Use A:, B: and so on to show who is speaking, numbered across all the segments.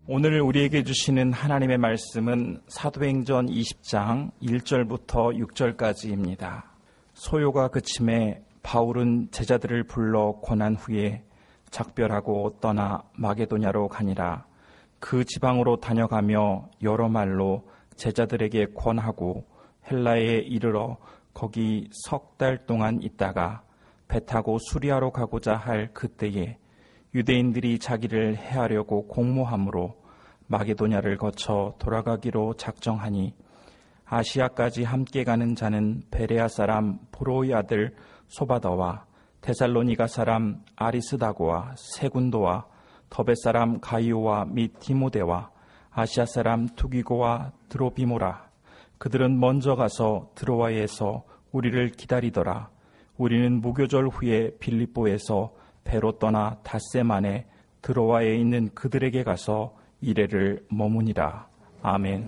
A: 오늘 우리에게 주시는 하나님의 말씀은 사도행전 20장 1절부터 6절까지입니다. 소요가 그침에 바울은 제자들을 불러 권한 후에 작별하고 떠나 마게도냐로 가니라. 그 지방으로 다녀가며 여러 말로 제자들에게 권하고 헬라에 이르러 거기 3달 동안 있다가 배 타고 수리아로 가고자 할 그때에 유대인들이 자기를 해하려고 공모함으로 마게도냐를 거쳐 돌아가기로 작정하니 아시아까지 함께 가는 자는 베레아 사람 브로의 아들 소바더와 데살로니가 사람 아리스다고와 세군도와 더베 사람 가이오와 및 디모데와 아시아 사람 투기고와 드로비모라. 그들은 먼저 가서 드로아에서 우리를 기다리더라. 우리는 무교절 후에 빌립보에서 배로 떠나 닷새 만에 드로아에 있는 그들에게 가서 이래를 머무니라. 아멘.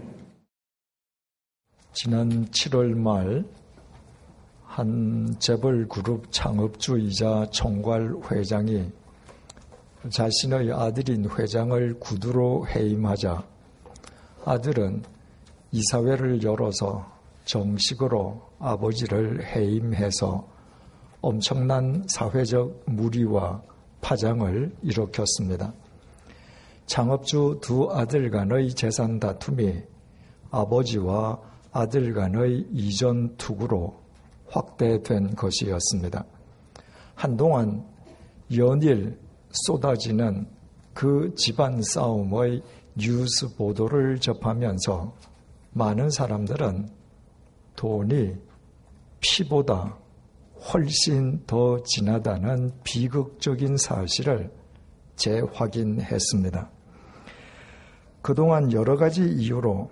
B: 지난 7월 말 한 재벌 그룹 창업주이자 총괄 회장이 자신의 아들인 회장을 구두로 해임하자 아들은 이사회를 열어서 정식으로 아버지를 해임해서 엄청난 사회적 물의와 파장을 일으켰습니다. 창업주 두 아들 간의 재산 다툼이 아버지와 아들 간의 이전 투구로 확대된 것이었습니다. 한동안 연일 쏟아지는 그 집안 싸움의 뉴스 보도를 접하면서 많은 사람들은 돈이 피보다 훨씬 더 진하다는 비극적인 사실을 재확인했습니다. 그동안 여러 가지 이유로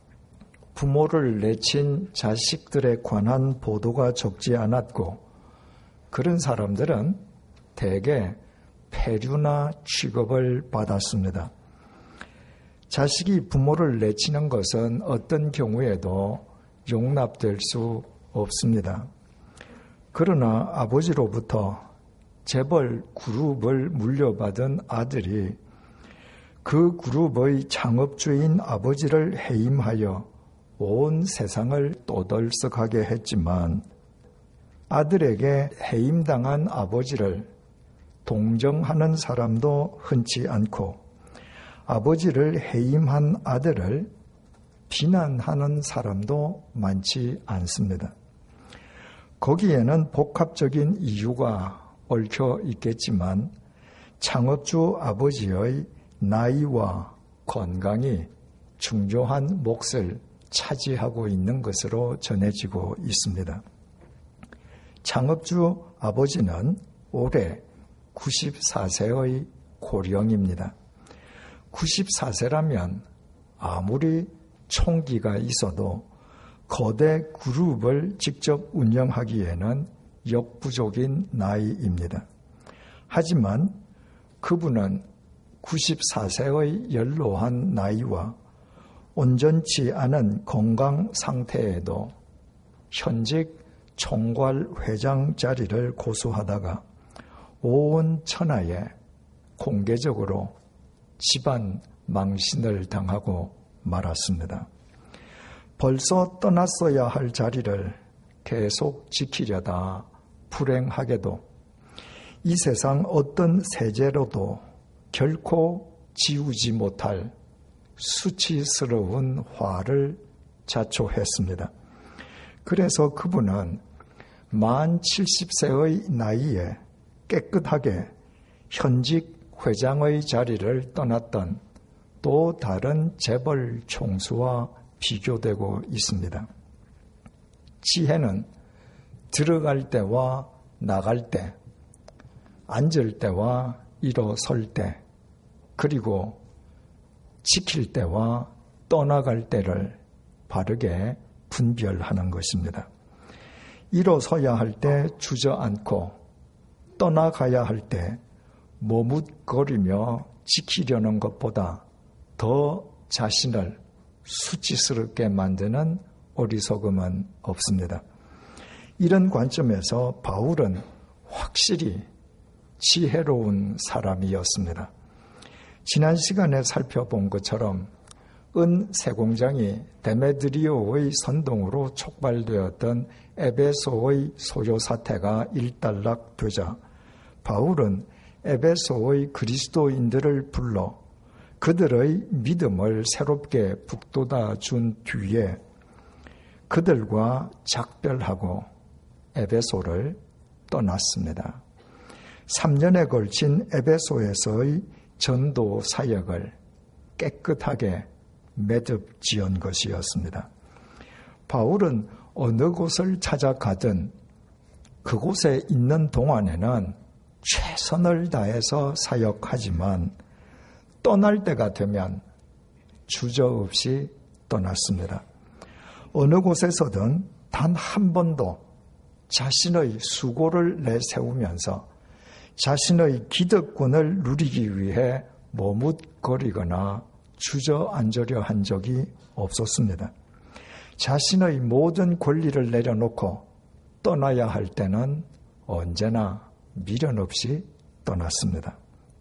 B: 부모를 내친 자식들에 관한 보도가 적지 않았고 그런 사람들은 대개 폐류나 취급을 받았습니다. 자식이 부모를 내치는 것은 어떤 경우에도 용납될 수 없습니다. 그러나 아버지로부터 재벌 그룹을 물려받은 아들이 그 그룹의 창업주인 아버지를 해임하여 온 세상을 떠들썩하게 했지만 아들에게 해임당한 아버지를 동정하는 사람도 흔치 않고 아버지를 해임한 아들을 비난하는 사람도 많지 않습니다. 거기에는 복합적인 이유가 얽혀 있겠지만 창업주 아버지의 나이와 건강이 중요한 몫을 차지하고 있는 것으로 전해지고 있습니다. 창업주 아버지는 올해 94세의 고령입니다. 94세라면 아무리 총기가 있어도 거대 그룹을 직접 운영하기에는 역부족인 나이입니다. 하지만 그분은 94세의 연로한 나이와 온전치 않은 건강 상태에도 현직 총괄 회장 자리를 고수하다가 온 천하에 공개적으로 집안 망신을 당하고 말았습니다. 벌써 떠났어야 할 자리를 계속 지키려다 불행하게도 이 세상 어떤 세제로도 결코 지우지 못할 수치스러운 화를 자초했습니다. 그래서 그분은 만 70세의 나이에 깨끗하게 현직 회장의 자리를 떠났던 또 다른 재벌 총수와 비교되고 있습니다. 지혜는 들어갈 때와 나갈 때, 앉을 때와 일어설 때, 그리고 지킬 때와 떠나갈 때를 바르게 분별하는 것입니다. 일어서야 할 때 주저앉고 떠나가야 할 때 머뭇거리며 지키려는 것보다 더 자신을 수치스럽게 만드는 어리석음은 없습니다. 이런 관점에서 바울은 확실히 지혜로운 사람이었습니다. 지난 시간에 살펴본 것처럼 은 세공장이 데메드리오의 선동으로 촉발되었던 에베소의 소요 사태가 일단락되자 바울은 에베소의 그리스도인들을 불러 그들의 믿음을 새롭게 북돋아 준 뒤에 그들과 작별하고 에베소를 떠났습니다. 3년에 걸친 에베소에서의 전도 사역을 깨끗하게 매듭 지은 것이었습니다. 바울은 어느 곳을 찾아가든 그곳에 있는 동안에는 최선을 다해서 사역하지만 떠날 때가 되면 주저없이 떠났습니다. 어느 곳에서든 단 한 번도 자신의 수고를 내세우면서 자신의 기득권을 누리기 위해 머뭇거리거나 주저앉으려 한 적이 없었습니다. 자신의 모든 권리를 내려놓고 떠나야 할 때는 언제나 미련 없이 떠났습니다.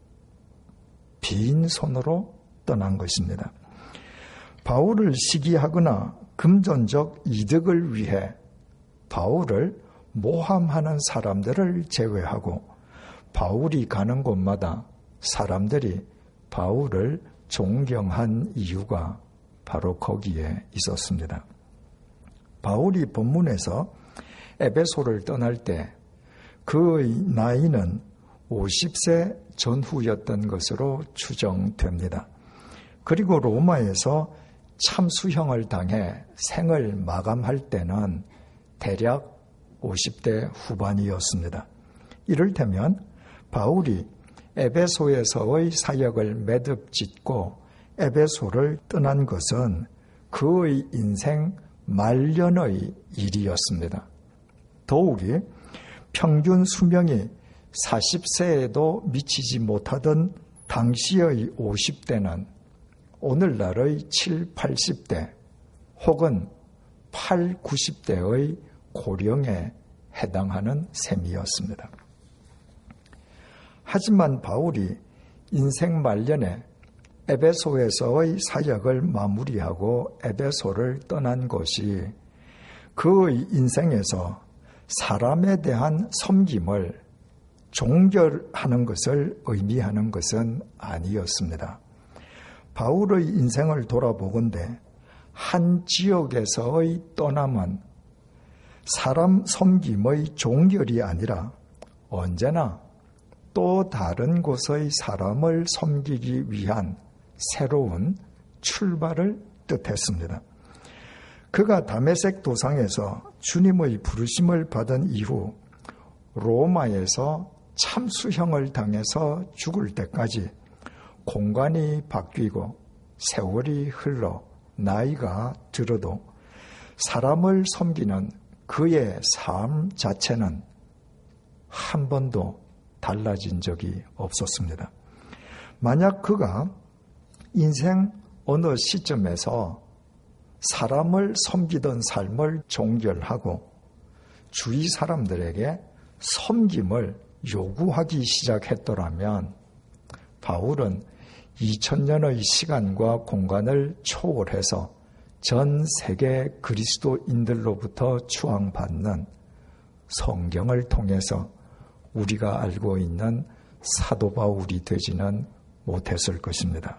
B: 빈손으로 떠난 것입니다. 바울을 시기하거나 금전적 이득을 위해 바울을 모함하는 사람들을 제외하고 바울이 가는 곳마다 사람들이 바울을 존경한 이유가 바로 거기에 있었습니다. 바울이 본문에서 에베소를 떠날 때 그의 나이는 50세 전후였던 것으로 추정됩니다. 그리고 로마에서 참수형을 당해 생을 마감할 때는 대략 50대 후반이었습니다. 이를테면 바울이 에베소에서의 사역을 매듭 짓고 에베소를 떠난 것은 그의 인생 말년의 일이었습니다. 더욱이 평균 수명이 40세에도 미치지 못하던 당시의 50대는 오늘날의 7, 80대 혹은 8, 90대의 고령에 해당하는 셈이었습니다. 하지만 바울이 인생 말년에 에베소에서의 사역을 마무리하고 에베소를 떠난 것이 그의 인생에서 사람에 대한 섬김을 종결하는 것을 의미하는 것은 아니었습니다. 바울의 인생을 돌아보건대 한 지역에서의 떠남은 사람 섬김의 종결이 아니라 언제나 또 다른 곳의 사람을 섬기기 위한 새로운 출발을 뜻했습니다. 그가 다메섹 도상에서 주님의 부르심을 받은 이후 로마에서 참수형을 당해서 죽을 때까지 공간이 바뀌고 세월이 흘러 나이가 들어도 사람을 섬기는 그의 삶 자체는 한 번도 달라진 적이 없었습니다. 만약 그가 인생 어느 시점에서 사람을 섬기던 삶을 종결하고 주위 사람들에게 섬김을 요구하기 시작했더라면 바울은 2000년의 시간과 공간을 초월해서 전 세계 그리스도인들로부터 추앙받는 성경을 통해서 우리가 알고 있는 사도 바울이 되지는 못했을 것입니다.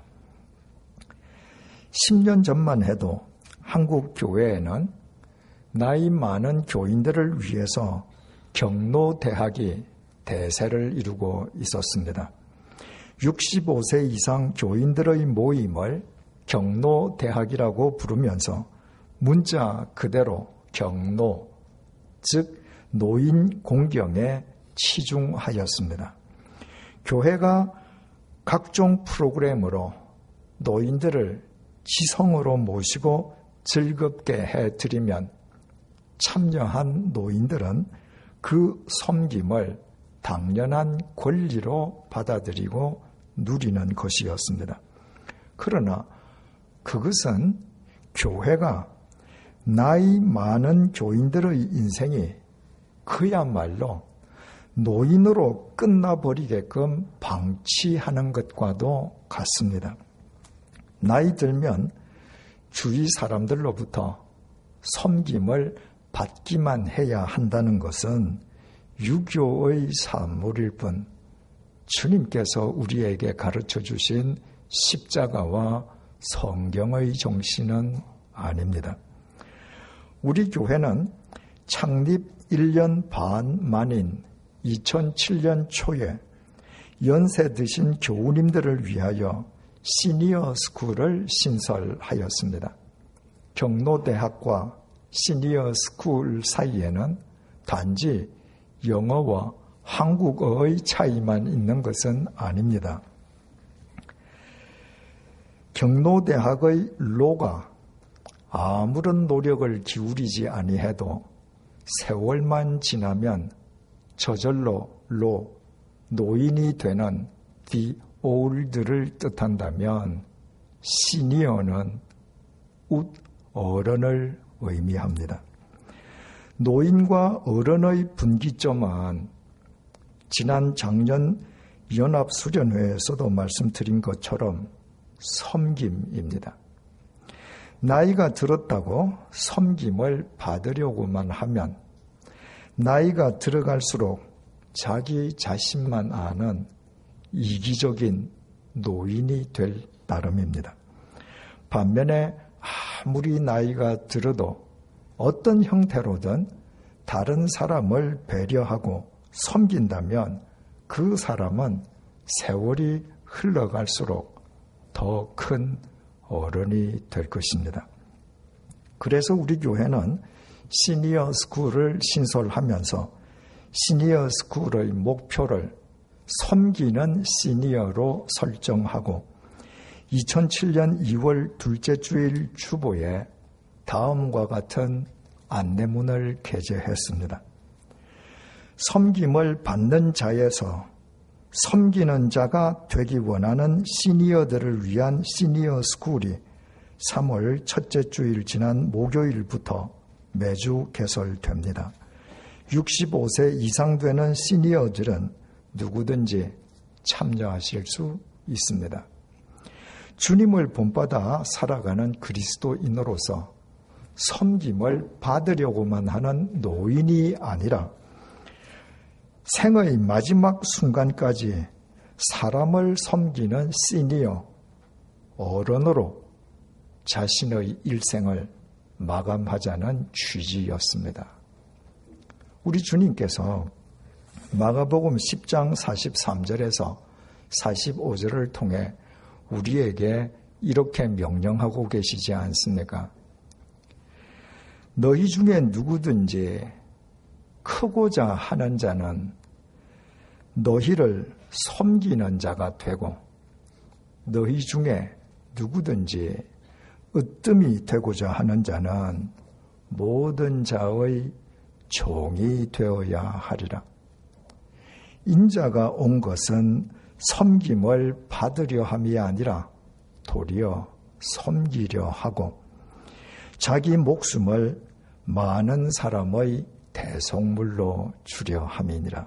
B: 10년 전만 해도 한국 교회에는 나이 많은 교인들을 위해서 경로대학이 대세를 이루고 있었습니다. 65세 이상 교인들의 모임을 경로대학이라고 부르면서 문자 그대로 경로, 즉 노인 공경에 치중하였습니다. 교회가 각종 프로그램으로 노인들을 지성으로 모시고 즐겁게 해드리면 참여한 노인들은 그 섬김을 당연한 권리로 받아들이고 누리는 것이었습니다. 그러나 그것은 교회가 나이 많은 교인들의 인생이 그야말로 노인으로 끝나버리게끔 방치하는 것과도 같습니다. 나이 들면 주위 사람들로부터 섬김을 받기만 해야 한다는 것은 유교의 산물일 뿐 주님께서 우리에게 가르쳐 주신 십자가와 성경의 정신은 아닙니다. 우리 교회는 창립 1년 반 만인 2007년 초에 연세 드신 교우님들을 위하여 시니어 스쿨을 신설하였습니다. 경로대학과 시니어 스쿨 사이에는 단지 영어와 한국어의 차이만 있는 것은 아닙니다. 경로대학의 로가 아무런 노력을 기울이지 아니해도 세월만 지나면 저절로 노인이 되는 the old를 뜻한다면 시니어는 어른을 의미합니다. 노인과 어른의 분기점은 지난 작년 연합수련회에서도 말씀드린 것처럼 섬김입니다. 나이가 들었다고 섬김을 받으려고만 하면 나이가 들어갈수록 자기 자신만 아는 이기적인 노인이 될 따름입니다. 반면에 아무리 나이가 들어도 어떤 형태로든 다른 사람을 배려하고 섬긴다면 그 사람은 세월이 흘러갈수록 더 큰 어른이 될 것입니다. 그래서 우리 교회는 시니어 스쿨을 신설하면서 시니어 스쿨의 목표를 섬기는 시니어로 설정하고 2007년 2월 둘째 주일 주보에 다음과 같은 안내문을 게재했습니다. 섬김을 받는 자에서 섬기는 자가 되기 원하는 시니어들을 위한 시니어 스쿨이 3월 첫째 주일 지난 목요일부터 매주 개설됩니다. 65세 이상 되는 시니어들은 누구든지 참여하실 수 있습니다. 주님을 본받아 살아가는 그리스도인으로서 섬김을 받으려고만 하는 노인이 아니라 생의 마지막 순간까지 사람을 섬기는 시니어, 어른으로 자신의 일생을 마감하자는 취지였습니다. 우리 주님께서 마가복음 10장 43절에서 45절을 통해 우리에게 이렇게 명령하고 계시지 않습니까? 너희 중에 누구든지 크고자 하는 자는 너희를 섬기는 자가 되고 너희 중에 누구든지 으뜸이 되고자 하는 자는 모든 자의 종이 되어야 하리라. 인자가 온 것은 섬김을 받으려 함이 아니라 도리어 섬기려 하고 자기 목숨을 많은 사람의 대속물로 주려 함이니라.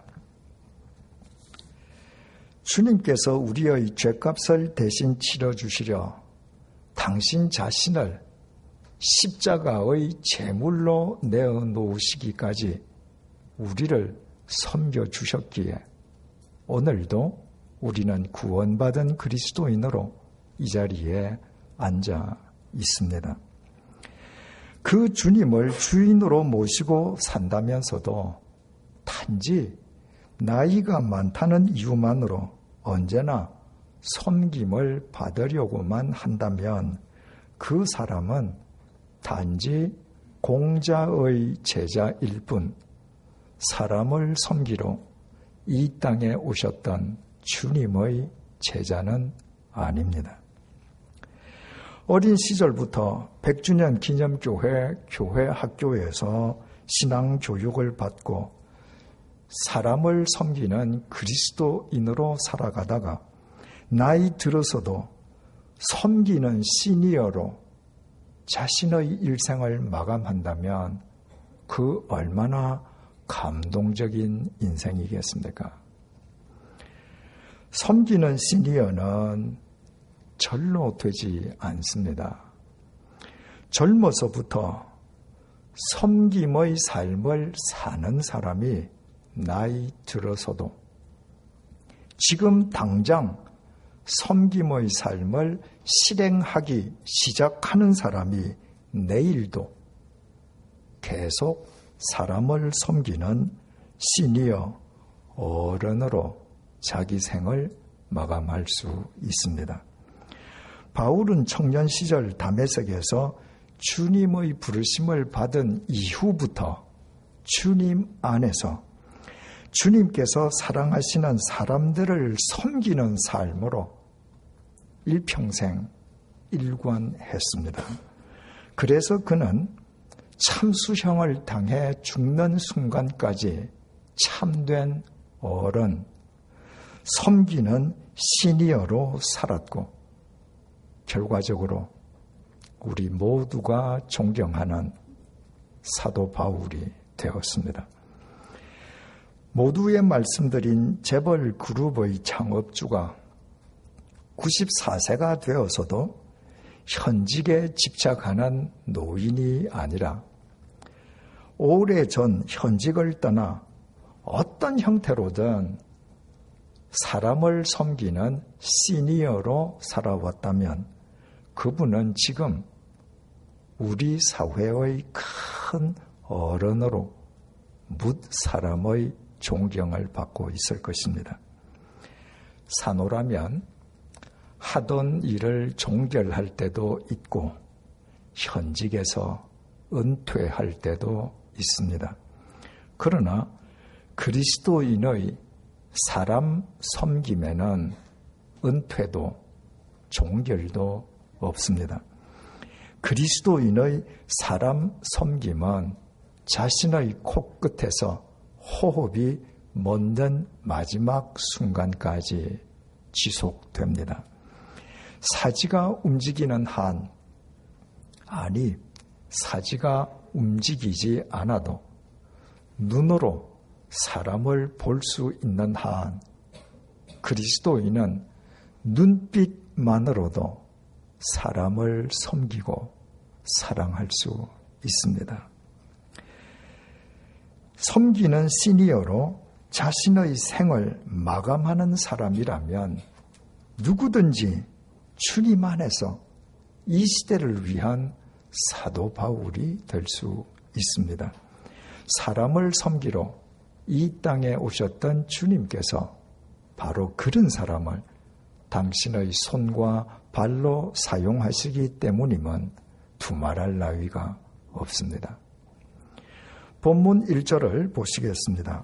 B: 주님께서 우리의 죄값을 대신 치러주시려 당신 자신을 십자가의 제물로 내어놓으시기까지 우리를 섬겨주셨기에 오늘도 우리는 구원받은 그리스도인으로 이 자리에 앉아 있습니다. 그 주님을 주인으로 모시고 산다면서도 단지 나이가 많다는 이유만으로 언제나 섬김을 받으려고만 한다면 그 사람은 단지 공자의 제자일 뿐 사람을 섬기러 이 땅에 오셨던 주님의 제자는 아닙니다. 어린 시절부터 100주년 기념교회 교회 학교에서 신앙 교육을 받고 사람을 섬기는 그리스도인으로 살아가다가 나이 들어서도 섬기는 시니어로 자신의 일생을 마감한다면 그 얼마나 감동적인 인생이겠습니까? 섬기는 시니어는 절로 되지 않습니다. 젊어서부터 섬김의 삶을 사는 사람이 나이 들어서도 지금 당장 섬김의 삶을 실행하기 시작하는 사람이 내일도 계속 사람을 섬기는 시니어 어른으로 자기 생을 마감할 수 있습니다. 바울은 청년 시절 다메섹에서 주님의 부르심을 받은 이후부터 주님 안에서 주님께서 사랑하시는 사람들을 섬기는 삶으로 일평생 일관했습니다. 그래서 그는 참수형을 당해 죽는 순간까지 참된 어른, 섬기는 시니어로 살았고 결과적으로 우리 모두가 존경하는 사도 바울이 되었습니다. 모두의 말씀드린 재벌 그룹의 창업주가 94세가 되어서도 현직에 집착하는 노인이 아니라 오래전 현직을 떠나 어떤 형태로든 사람을 섬기는 시니어로 살아왔다면 그분은 지금 우리 사회의 큰 어른으로 뭇 사람의 존경을 받고 있을 것입니다. 산호라면 하던 일을 종결할 때도 있고 현직에서 은퇴할 때도 있습니다. 그러나 그리스도인의 사람 섬김에는 은퇴도 종결도 없습니다. 그리스도인의 사람 섬김은 자신의 코끝에서 호흡이 멎는 마지막 순간까지 지속됩니다. 사지가 움직이는 한, 아니 사지가 움직이지 않아도 눈으로 사람을 볼 수 있는 한 그리스도인은 눈빛만으로도 사람을 섬기고 사랑할 수 있습니다. 섬기는 시니어로 자신의 생을 마감하는 사람이라면 누구든지 주님 안에서 이 시대를 위한 사도 바울이 될 수 있습니다. 사람을 섬기러 이 땅에 오셨던 주님께서 바로 그런 사람을 당신의 손과 발로 사용하시기 때문임은 두말할 나위가 없습니다. 본문 1절을 보시겠습니다.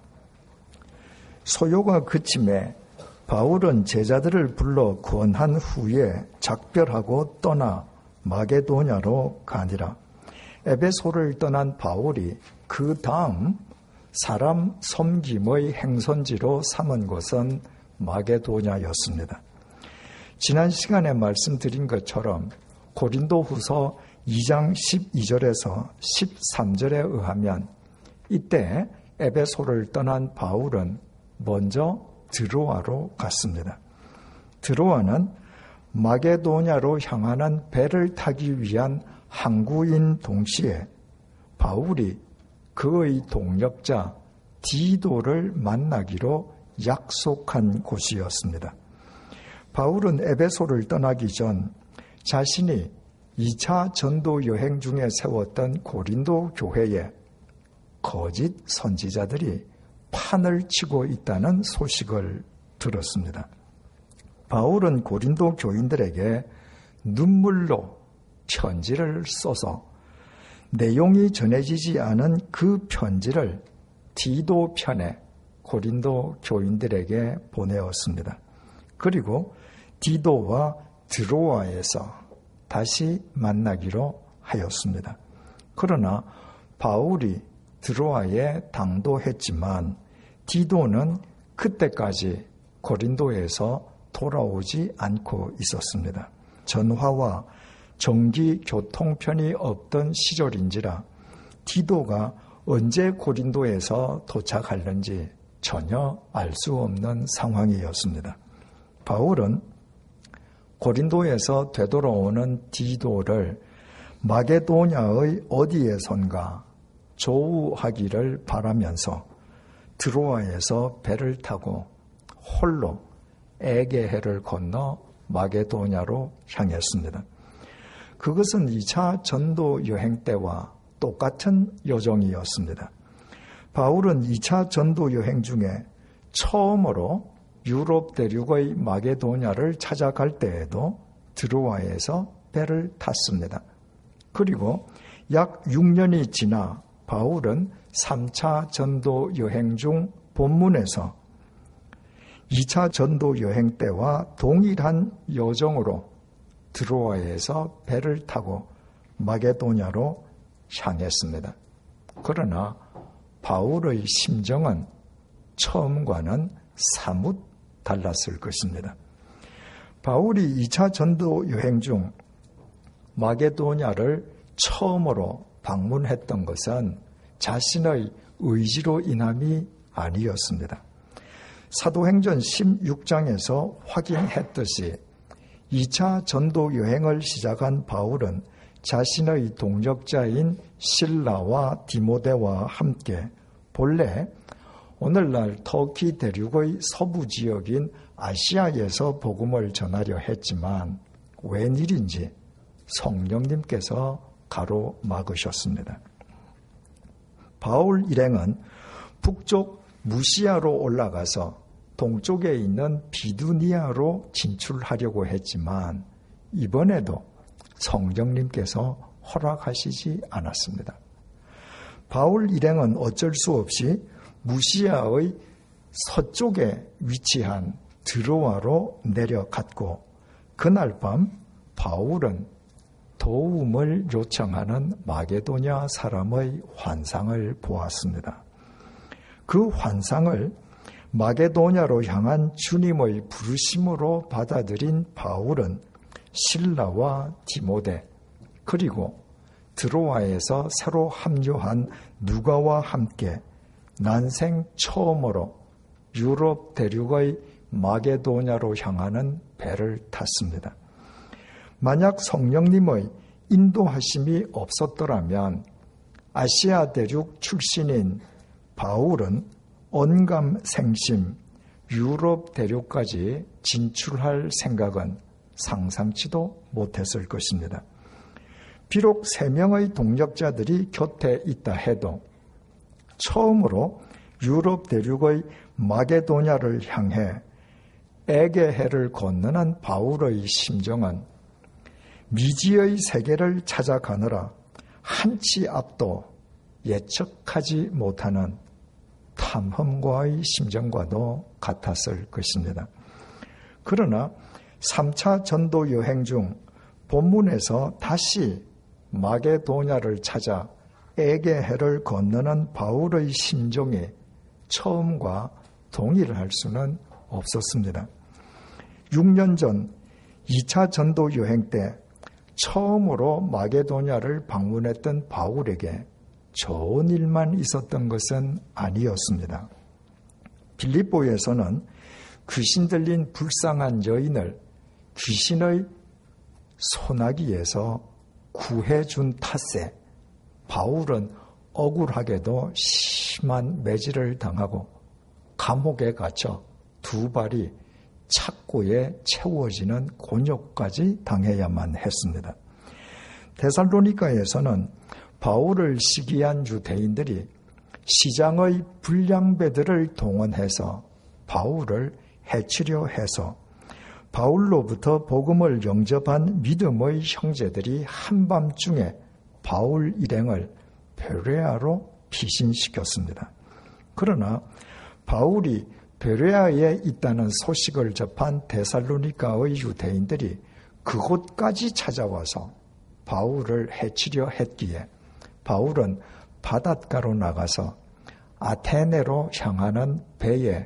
B: 소요가 그침에 바울은 제자들을 불러 권한 후에 작별하고 떠나 마게도냐로 가니라. 에베소를 떠난 바울이 그 다음 사람 섬김의 행선지로 삼은 곳은 마게도냐였습니다. 지난 시간에 말씀드린 것처럼 고린도후서 2장 12절에서 13절에 의하면 이때 에베소를 떠난 바울은 먼저 드로아로 갔습니다. 드로아는 마게도냐로 향하는 배를 타기 위한 항구인 동시에 바울이 그의 동역자 디도를 만나기로 약속한 곳이었습니다. 바울은 에베소를 떠나기 전 자신이 2차 전도 여행 중에 세웠던 고린도 교회에 거짓 선지자들이 판을 치고 있다는 소식을 들었습니다. 바울은 고린도 교인들에게 눈물로 편지를 써서 내용이 전해지지 않은 그 편지를 디도 편에 고린도 교인들에게 보내었습니다. 그리고 디도와 드로아에서 다시 만나기로 하였습니다. 그러나 바울이 드로아에 당도했지만 디도는 그때까지 고린도에서 돌아오지 않고 있었습니다. 전화와 전기 교통편이 없던 시절인지라 디도가 언제 고린도에서 도착하는지 전혀 알 수 없는 상황이었습니다. 바울은 고린도에서 되돌아오는 디도를 마게도냐의 어디에선가 조우하기를 바라면서 드로아에서 배를 타고 홀로 에게해를 건너 마게도냐로 향했습니다. 그것은 2차 전도 여행 때와 똑같은 여정이었습니다. 바울은 2차 전도 여행 중에 처음으로 유럽 대륙의 마게도냐를 찾아갈 때에도 드로아에서 배를 탔습니다. 그리고 약 6년이 지나 바울은 3차 전도 여행 중 본문에서 2차 전도 여행 때와 동일한 여정으로 드로아에서 배를 타고 마게도냐로 향했습니다. 그러나 바울의 심정은 처음과는 사뭇 달랐을 것입니다. 바울이 2차 전도 여행 중 마게도냐를 처음으로 방문했던 것은 자신의 의지로 인함이 아니었습니다. 사도행전 16장에서 확인했듯이 2차 전도 여행을 시작한 바울은 자신의 동역자인 실라와 디모데와 함께 본래 오늘날 터키 대륙의 서부 지역인 아시아에서 복음을 전하려 했지만 웬일인지 성령님께서 가로막으셨습니다. 바울 일행은 북쪽 무시아로 올라가서 동쪽에 있는 비두니아로 진출하려고 했지만 이번에도 성령님께서 허락하시지 않았습니다. 바울 일행은 어쩔 수 없이 무시아의 서쪽에 위치한 드로아로 내려갔고 그날 밤 바울은 도움을 요청하는 마게도냐 사람의 환상을 보았습니다. 그 환상을 마게도냐로 향한 주님의 부르심으로 받아들인 바울은 실라와 디모데 그리고 드로아에서 새로 합류한 누가와 함께 난생 처음으로 유럽 대륙의 마게도냐로 향하는 배를 탔습니다. 만약 성령님의 인도하심이 없었더라면 아시아 대륙 출신인 바울은 언감생심 유럽 대륙까지 진출할 생각은 상상치도 못했을 것입니다. 비록 3명의 동역자들이 곁에 있다 해도 처음으로 유럽 대륙의 마게도냐를 향해 에게해를 건너는 바울의 심정은 미지의 세계를 찾아가느라 한치 앞도 예측하지 못하는 탐험과의 심정과도 같았을 것입니다. 그러나 3차 전도 여행 중 본문에서 다시 마게도냐를 찾아 에게해를 건너는 바울의 심정이 처음과 동일할 수는 없었습니다. 6년 전 2차 전도 여행 때 처음으로 마게도냐를 방문했던 바울에게 좋은 일만 있었던 것은 아니었습니다. 빌립보에서는 귀신 들린 불쌍한 여인을 귀신의 소나기에서 구해준 탓에 바울은 억울하게도 심한 매질을 당하고 감옥에 갇혀 2발이 착고에 채워지는 곤욕까지 당해야만 했습니다. 데살로니가에서는 바울을 시기한 유대인들이 시장의 불량배들을 동원해서 바울을 해치려 해서 바울로부터 복음을 영접한 믿음의 형제들이 한밤중에 바울 일행을 베레아로 피신시켰습니다. 그러나 바울이 베레아에 있다는 소식을 접한 데살로니가의 유대인들이 그곳까지 찾아와서 바울을 해치려 했기에 바울은 바닷가로 나가서 아테네로 향하는 배에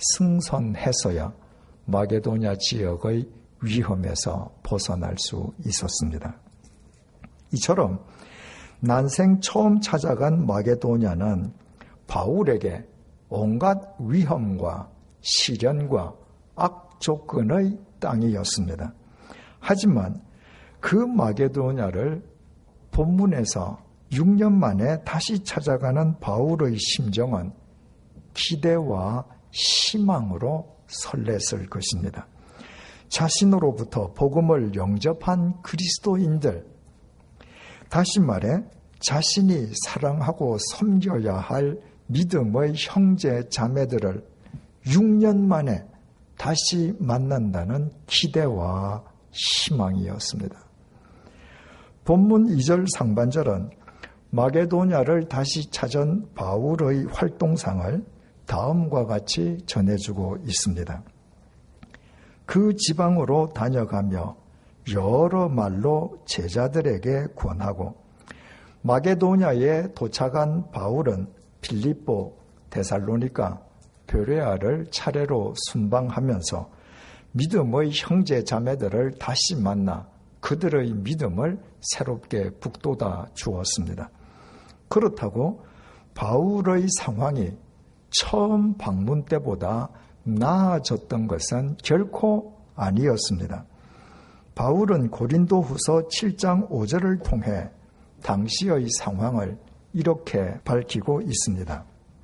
B: 승선해서야 마게도냐 지역의 위험에서 벗어날 수 있었습니다. 이처럼 난생 처음 찾아간 마게도냐는 바울에게 온갖 위험과 시련과 악조건의 땅이었습니다. 하지만 그 마게도냐를 본문에서 6년 만에 다시 찾아가는 바울의 심정은 기대와 희망으로 설렜을 것입니다. 자신으로부터 복음을 영접한 그리스도인들, 다시 말해 자신이 사랑하고 섬겨야 할 믿음의 형제 자매들을 6년 만에 다시 만난다는 기대와 희망이었습니다. 본문 2절 상반절은 마게도냐를 다시 찾은 바울의 활동상을 다음과 같이 전해주고 있습니다. 그 지방으로 다녀가며 여러 말로 제자들에게 권하고, 마게도냐에 도착한 바울은 빌립보, 데살로니가, 베레아를 차례로 순방하면서 믿음의 형제 자매들을 다시 만나 그들의 믿음을 새롭게 북돋아 주었습니다. 그렇다고 바울의 상황이 처음 방문 때보다 나아졌던 것은 결코 아니었습니다. 바울은 고린도후서 7장 5절을 통해 당시의 상황을 이렇게 밝히고 있습니다.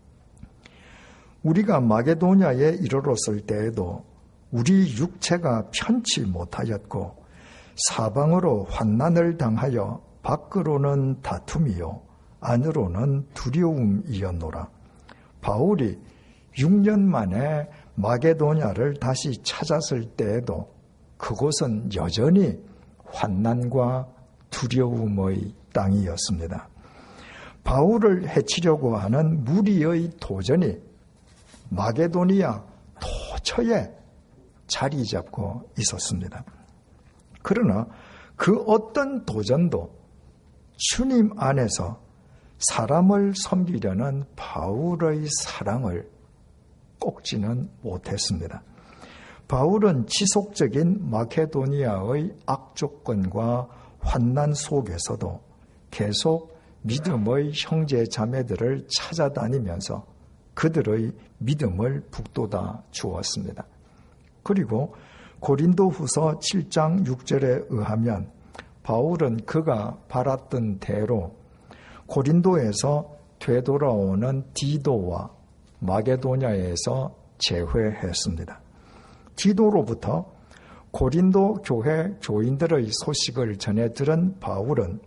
B: 우리가 마게도냐에 이르렀을 때에도 우리 육체가 편치 못하였고 사방으로 환난을 당하여 밖으로는 다툼이요 안으로는 두려움이었노라. 바울이 6년 만에 마게도냐를 다시 찾았을 때에도 그곳은 여전히 환난과 두려움의 땅이었습니다. 바울을 해치려고 하는 무리의 도전이 마게도니아 도처에 자리 잡고 있었습니다. 그러나 그 어떤 도전도 주님 안에서 사람을 섬기려는 바울의 사랑을 꺾지는 못했습니다. 바울은 지속적인 마케도니아의 악조건과 환난 속에서도 계속 믿음의 형제 자매들을 찾아다니면서 그들의 믿음을 북돋아 주었습니다. 그리고 고린도후서 7장 6절에 의하면 바울은 그가 바랐던 대로 고린도에서 되돌아오는 디도와 마게도냐에서 재회했습니다. 디도로부터 고린도 교회 교인들의 소식을 전해 들은 바울은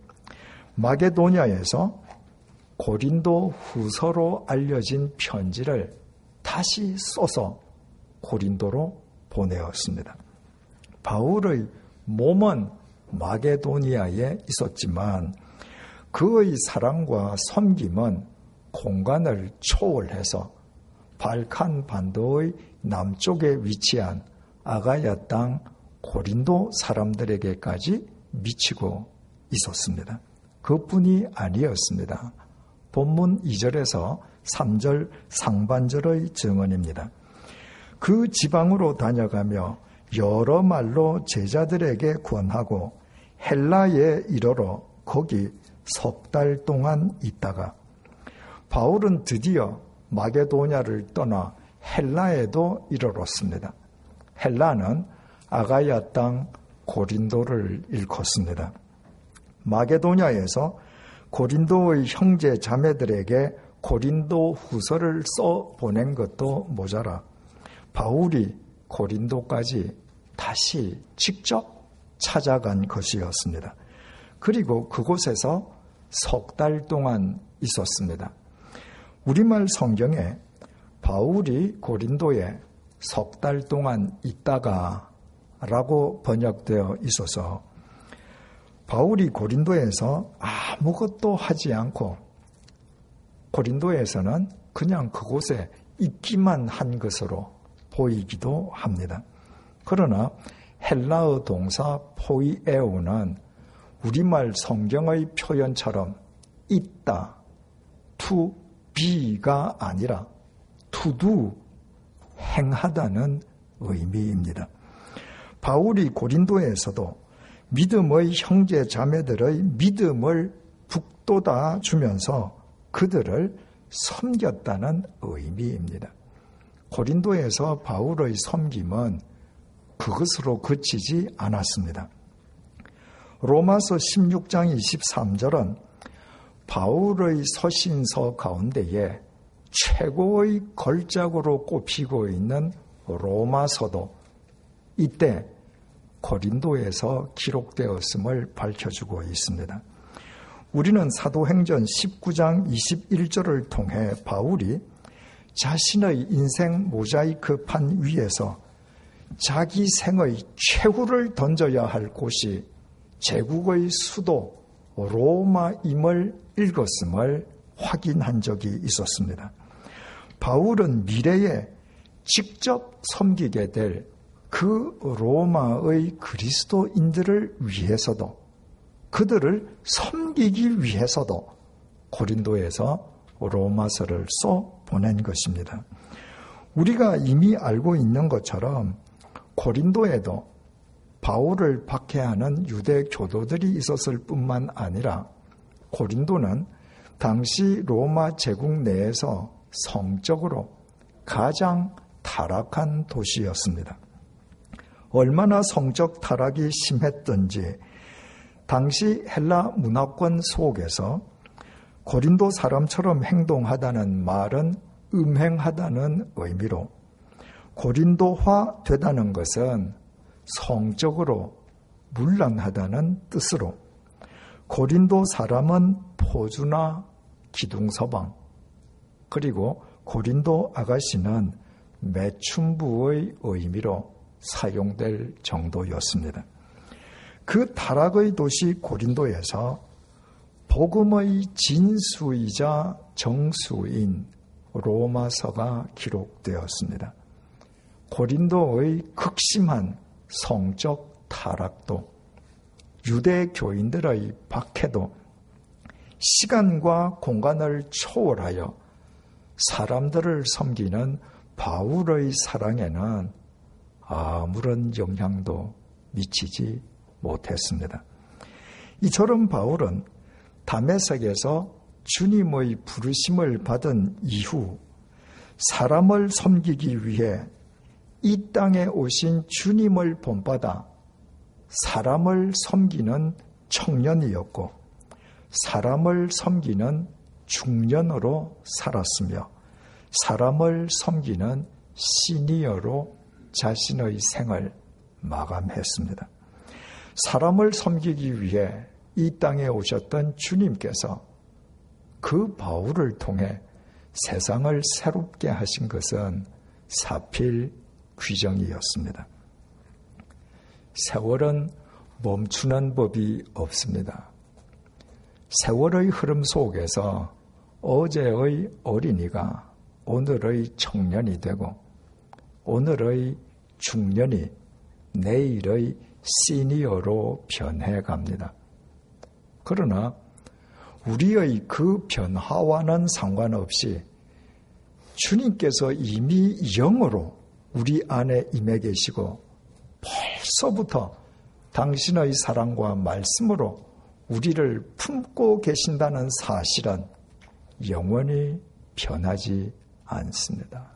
B: 마게도냐에서 고린도 후서로 알려진 편지를 다시 써서 고린도로 보내었습니다. 바울의 몸은 마게도니아에 있었지만 그의 사랑과 섬김은 공간을 초월해서 발칸 반도의 남쪽에 위치한 아가야 땅 고린도 사람들에게까지 미치고 있었습니다. 그뿐이 아니었습니다. 본문 2절에서 3절 상반절의 증언입니다. 그 지방으로 다녀가며 여러 말로 제자들에게 권하고 헬라에 이르러 거기 3달 동안 있다가 바울은 드디어 마게도냐를 떠나 헬라에도 이르렀습니다. 헬라는 아가야 땅 고린도를 일컫습니다. 마게도냐에서 고린도의 형제 자매들에게 고린도 후서를 써 보낸 것도 모자라 바울이 고린도까지 다시 직접 찾아간 것이었습니다. 그리고 그곳에서 3달 동안 있었습니다. 우리말 성경에 바울이 고린도에 3달 동안 있다가 라고 번역되어 있어서 바울이 고린도에서 아무것도 하지 않고 고린도에서는 그냥 그곳에 있기만 한 것으로 보이기도 합니다. 그러나 헬라어 동사 포이에오는 우리말 성경의 표현처럼 있다, to be가 아니라 to do, 행하다는 의미입니다. 바울이 고린도에서도 믿음의 형제 자매들의 믿음을 북돋아 주면서 그들을 섬겼다는 의미입니다. 고린도에서 바울의 섬김은 그것으로 그치지 않았습니다. 로마서 16장 23절은 바울의 서신서 가운데에 최고의 걸작으로 꼽히고 있는 로마서도 이때 고린도에서 기록되었음을 밝혀주고 있습니다. 우리는 사도행전 19장 21절을 통해 바울이 자신의 인생 모자이크판 위에서 자기 생의 최후를 던져야 할 곳이 제국의 수도 로마임을 읽었음을 확인한 적이 있었습니다. 바울은 미래에 직접 섬기게 될 그 로마의 그리스도인들을 위해서도 그들을 섬기기 위해서도 고린도에서 로마서를 써 보낸 것입니다. 우리가 이미 알고 있는 것처럼 고린도에도 바울을 박해하는 유대 교도들이 있었을 뿐만 아니라 고린도는 당시 로마 제국 내에서 성적으로 가장 타락한 도시였습니다. 얼마나 성적 타락이 심했던지 당시 헬라 문화권 속에서 고린도 사람처럼 행동하다는 말은 음행하다는 의미로, 고린도화 되다는 것은 성적으로 문란하다는 뜻으로, 고린도 사람은 포주나 기둥서방, 그리고 고린도 아가씨는 매춘부의 의미로 사용될 정도였습니다. 그 타락의 도시 고린도에서 복음의 진수이자 정수인 로마서가 기록되었습니다. 고린도의 극심한 성적 타락도, 유대 교인들의 박해도 시간과 공간을 초월하여 사람들을 섬기는 바울의 사랑에는 아무런 영향도 미치지 못했습니다. 이처럼 바울은 다메섹에서 주님의 부르심을 받은 이후 사람을 섬기기 위해 이 땅에 오신 주님을 본받아 사람을 섬기는 청년이었고 사람을 섬기는 중년으로 살았으며 사람을 섬기는 시니어로 자신의 생을 마감했습니다. 사람을 섬기기 위해 이 땅에 오셨던 주님께서 그 바울을 통해 세상을 새롭게 하신 것은 사필 귀정이었습니다. 세월은 멈추는 법이 없습니다. 세월의 흐름 속에서 어제의 어린이가 오늘의 청년이 되고 오늘의 중년이 내일의 시니어로 변해갑니다. 그러나 우리의 그 변화와는 상관없이 주님께서 이미 영으로 우리 안에 임해 계시고 벌써부터 당신의 사랑과 말씀으로 우리를 품고 계신다는 사실은 영원히 변하지 않습니다.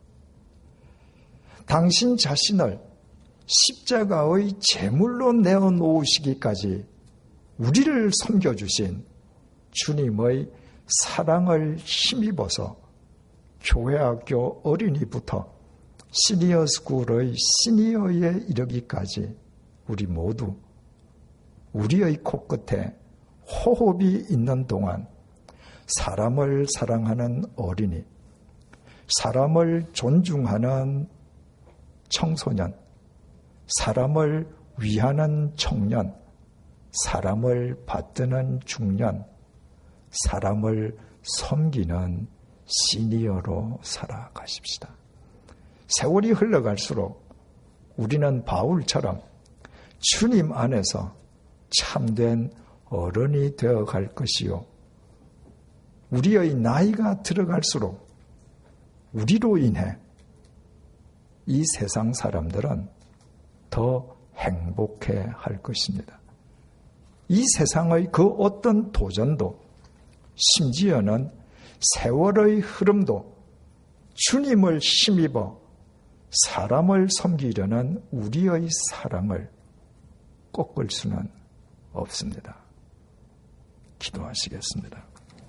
B: 당신 자신을 십자가의 제물로 내어놓으시기까지 우리를 섬겨주신 주님의 사랑을 힘입어서 교회학교 어린이부터 시니어 스쿨의 시니어에 이르기까지 우리 모두 우리의 코끝에 호흡이 있는 동안 사람을 사랑하는 어린이, 사람을 존중하는 청소년, 사람을 위하는 청년, 사람을 받드는 중년, 사람을 섬기는 시니어로 살아가십시다. 세월이 흘러갈수록 우리는 바울처럼 주님 안에서 참된 어른이 되어갈 것이요. 우리의 나이가 들어갈수록 우리로 인해 이 세상 사람들은 더 행복해 할 것입니다. 이 세상의 그 어떤 도전도, 심지어는 세월의 흐름도 주님을 힘입어 사람을 섬기려는 우리의 사랑을 꺾을 수는 없습니다. 기도하시겠습니다.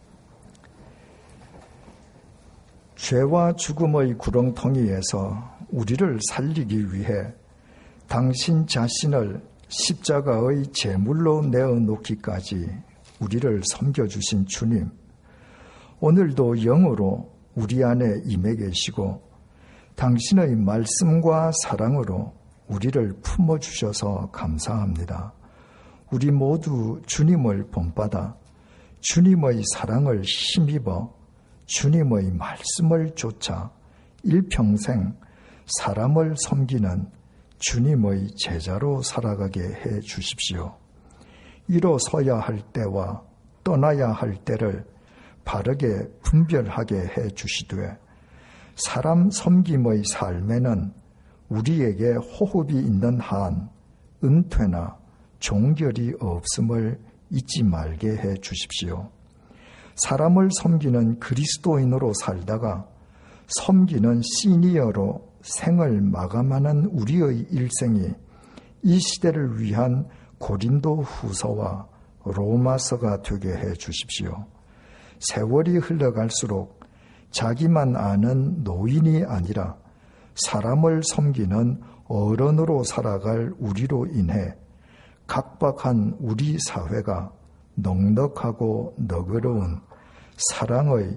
B: 죄와 죽음의 구렁텅이에서 우리를 살리기 위해 당신 자신을 십자가의 제물로 내어놓기까지 우리를 섬겨주신 주님, 오늘도 영으로 우리 안에 임해 계시고 당신의 말씀과 사랑으로 우리를 품어주셔서 감사합니다. 우리 모두 주님을 본받아 주님의 사랑을 힘입어 주님의 말씀을 쫓아 일평생 사람을 섬기는 주님의 제자로 살아가게 해 주십시오. 일어서야 할 때와 떠나야 할 때를 바르게 분별하게 해 주시되 사람 섬김의 삶에는 우리에게 호흡이 있는 한 은퇴나 종결이 없음을 잊지 말게 해 주십시오. 사람을 섬기는 그리스도인으로 살다가 섬기는 시니어로 생을 마감하는 우리의 일생이 이 시대를 위한 고린도 후서와 로마서가 되게 해 주십시오. 세월이 흘러갈수록 자기만 아는 노인이 아니라 사람을 섬기는 어른으로 살아갈 우리로 인해 각박한 우리 사회가 넉넉하고 너그러운 사랑의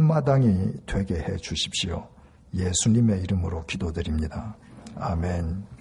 B: 한마당이 되게 해 주십시오. 예수님의 이름으로 기도드립니다. 아멘.